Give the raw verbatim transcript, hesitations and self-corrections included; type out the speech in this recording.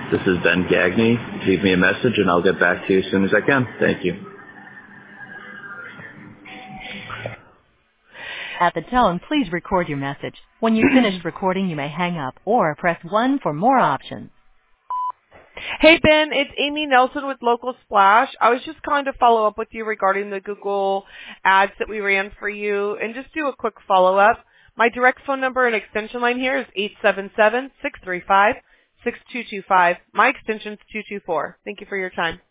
This is Ben Gagney. Leave me a message and I'll get back to you as soon as I can. Thank you. At the tone, please record your message. When you've finished recording, you may hang up or press one for more options. Hey, Ben, it's Amy Nelson with Local Splash. I was just calling to follow up with you regarding the Google ads that we ran for you and just do a quick follow-up. My direct phone number and extension line here is eight seven seven, six three five, six two two five. My extension is two two four. Thank you for your time.